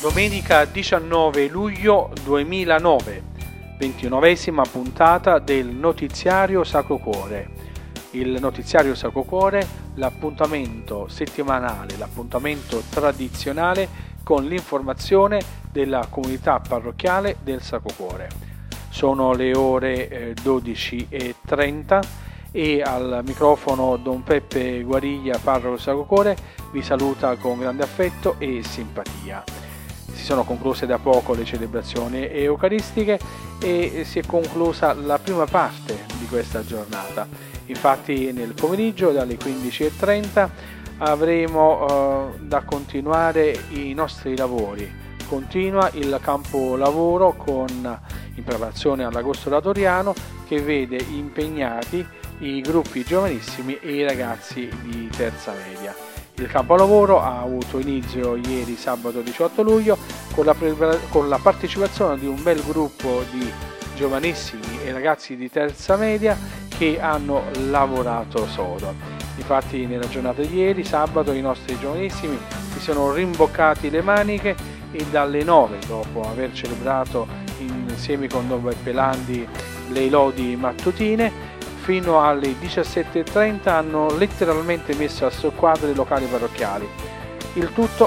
Domenica 19 luglio 2009, 29esima puntata del Notiziario Sacro Cuore. Il Notiziario Sacro Cuore, l'appuntamento settimanale, l'appuntamento tradizionale con l'informazione della comunità parrocchiale del Sacro Cuore. Sono le ore 12:30 e al microfono Don Peppe Guariglia, parroco Sacro Cuore, vi saluta con grande affetto e simpatia. Si sono concluse da poco le celebrazioni eucaristiche e si è conclusa la prima parte di questa giornata. Infatti nel pomeriggio dalle 15:30 avremo da continuare i nostri lavori. Continua il campo lavoro in preparazione all'agosto latoriano, che vede impegnati i gruppi giovanissimi e i ragazzi di terza media. Il capolavoro ha avuto inizio ieri sabato 18 luglio con la partecipazione di un bel gruppo di giovanissimi e ragazzi di terza media che hanno lavorato sodo. Infatti nella giornata di ieri sabato i nostri giovanissimi si sono rimboccati le maniche e dalle 9, dopo aver celebrato insieme con Don Beppe Landi le lodi mattutine, fino alle 17:30 hanno letteralmente messo a soqquadro i locali parrocchiali. Il tutto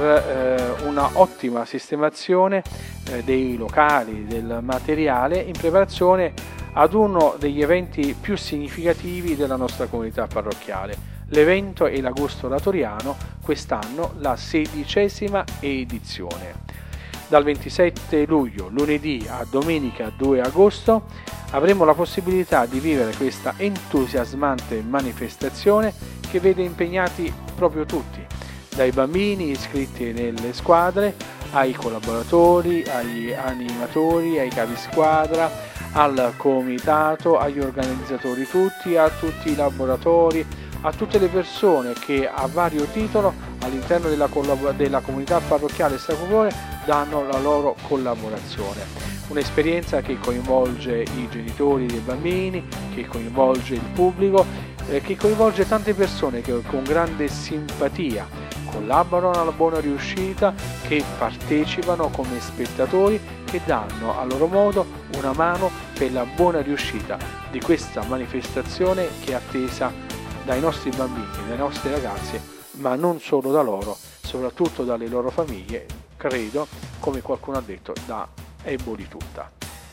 per una ottima sistemazione dei locali, del materiale, in preparazione ad uno degli eventi più significativi della nostra comunità parrocchiale. L'evento è l'Agosto Latoriano, quest'anno la 16ª edizione. Dal 27 luglio, lunedì, a domenica 2 agosto, avremo la possibilità di vivere questa entusiasmante manifestazione che vede impegnati proprio tutti, dai bambini iscritti nelle squadre, ai collaboratori, agli animatori, ai capi squadra, al comitato, agli organizzatori tutti, a tutti i laboratori, a tutte le persone che a vario titolo all'interno della comunità parrocchiale Sacro Cuore danno la loro collaborazione. Un'esperienza che coinvolge i genitori dei bambini, che coinvolge il pubblico, che coinvolge tante persone che con grande simpatia collaborano alla buona riuscita, che partecipano come spettatori, che danno a loro modo una mano per la buona riuscita di questa manifestazione che è attesa dai nostri bambini, dai nostri ragazzi, ma non solo da loro, soprattutto dalle loro famiglie, credo, come qualcuno ha detto, da Eboli tutta.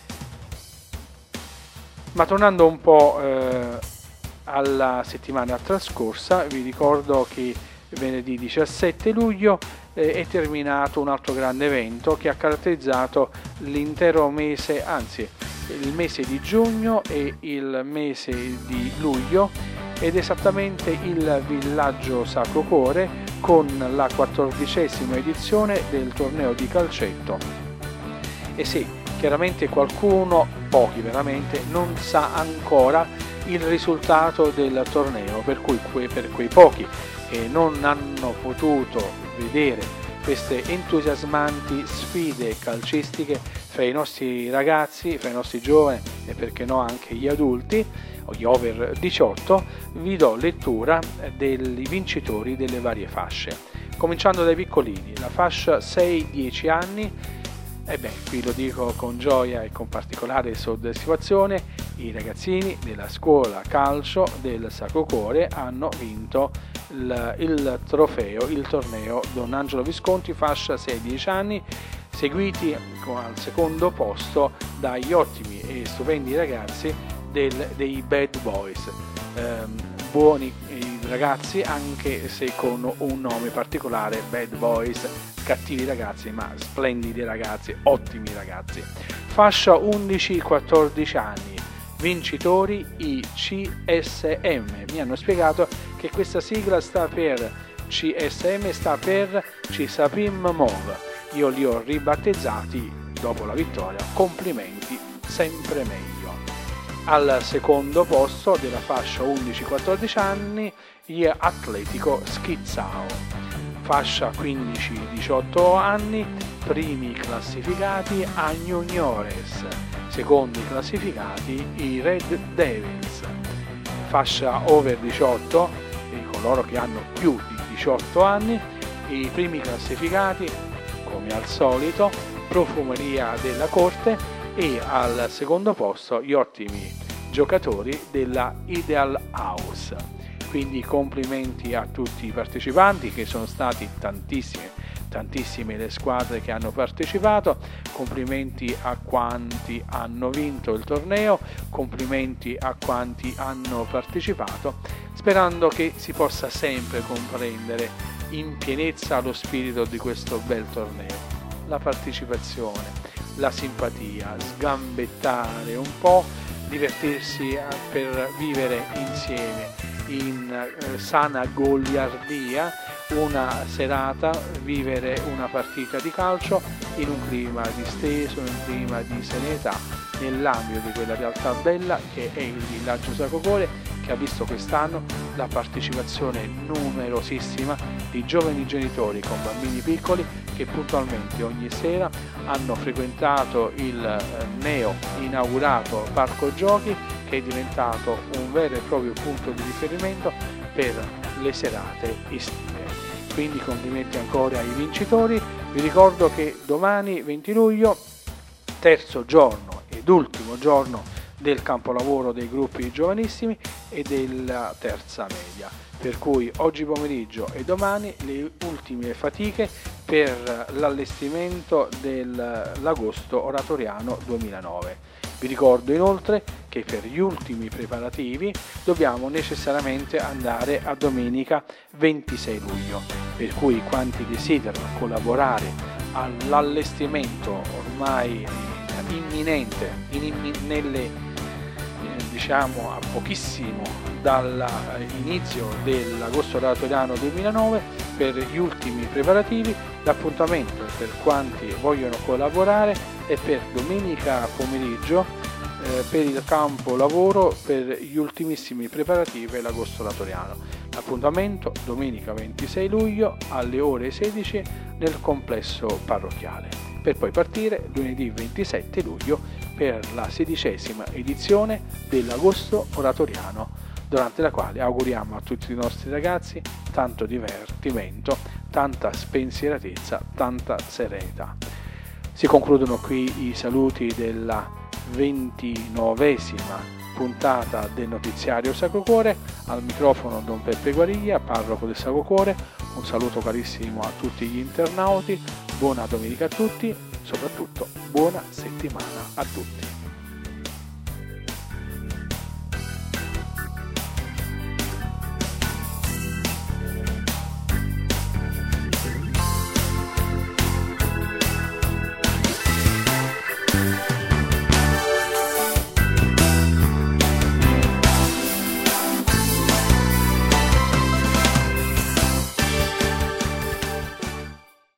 Ma tornando un po' alla settimana trascorsa, vi ricordo che venerdì 17 luglio è terminato un altro grande evento che ha caratterizzato l'intero mese, anzi il mese di giugno e il mese di luglio, ed esattamente il Villaggio Sacro Cuore con la 14ª edizione del torneo di calcetto. E sì, chiaramente qualcuno, pochi veramente, non sa ancora il risultato del torneo, per cui per quei pochi che non hanno potuto vedere queste entusiasmanti sfide calcistiche fra i nostri ragazzi, fra i nostri giovani e perché no anche gli adulti o gli over 18, vi do lettura dei vincitori delle varie fasce. Cominciando dai piccolini, la fascia 6-10 anni, qui lo dico con gioia e con particolare soddisfazione, i ragazzini della scuola calcio del Sacro Cuore hanno vinto il trofeo, il torneo Don Angelo Visconti, fascia 6-10 anni, seguiti al secondo posto dagli ottimi e stupendi ragazzi dei Bad Boys. Buoni i ragazzi, anche se con un nome particolare, Bad Boys, cattivi ragazzi ma splendidi ragazzi, ottimi ragazzi. Fascia 11-14 anni, vincitori i CSM. Mi hanno spiegato che questa sigla sta per CSM, sta per Ci Sapim Mov. Io li ho ribattezzati dopo la vittoria, complimenti, sempre meglio. Al secondo posto della fascia 11-14 anni gli Atletico Schizzao. Fascia 15-18 anni, primi classificati Agno Juniores, secondi classificati i Red Devils. Fascia over 18, e coloro che hanno più di 18 anni, i primi classificati come al solito Profumeria della Corte e al secondo posto gli ottimi giocatori della Ideal House. Quindi complimenti a tutti i partecipanti, che sono stati tantissime le squadre che hanno partecipato, complimenti a quanti hanno vinto il torneo, complimenti a quanti hanno partecipato, sperando che si possa sempre comprendere in pienezza lo spirito di questo bel torneo, la partecipazione, la simpatia, sgambettare un po', divertirsi per vivere insieme in sana goliardia una serata, vivere una partita di calcio in un clima disteso, in un clima di serenità, nell'ambito di quella realtà bella che è il Villaggio Sacro Cuore, che ha visto quest'anno la partecipazione numerosissima di giovani genitori con bambini piccoli che puntualmente ogni sera hanno frequentato il neo inaugurato parco giochi, che è diventato un vero e proprio punto di riferimento per le serate estive. Quindi complimenti ancora ai vincitori. Vi ricordo che domani 20 luglio, terzo giorno ed ultimo giorno del campolavoro dei gruppi giovanissimi e della terza media, per cui oggi pomeriggio e domani le ultime fatiche per l'allestimento dell'agosto oratoriano 2009. Vi ricordo inoltre che per gli ultimi preparativi dobbiamo necessariamente andare a domenica 26 luglio, per cui quanti desiderano collaborare all'allestimento ormai imminente, diciamo a pochissimo dall'inizio dell'agosto oratoriano 2009, per gli ultimi preparativi l'appuntamento per quanti vogliono collaborare è per domenica pomeriggio per il campo lavoro per gli ultimissimi preparativi per l'agosto oratoriano. L'appuntamento domenica 26 luglio alle ore 16 nel complesso parrocchiale, per poi partire lunedì 27 luglio per la 16ª edizione dell'agosto oratoriano, durante la quale auguriamo a tutti i nostri ragazzi tanto divertimento, tanta spensieratezza, tanta serenità. Si concludono qui i saluti della 29ª puntata del notiziario Sacro Cuore. Al microfono Don Peppe Guariglia, parroco del Sacro Cuore. Un saluto carissimo a tutti gli internauti, buona domenica a tutti, soprattutto buona settimana a tutti.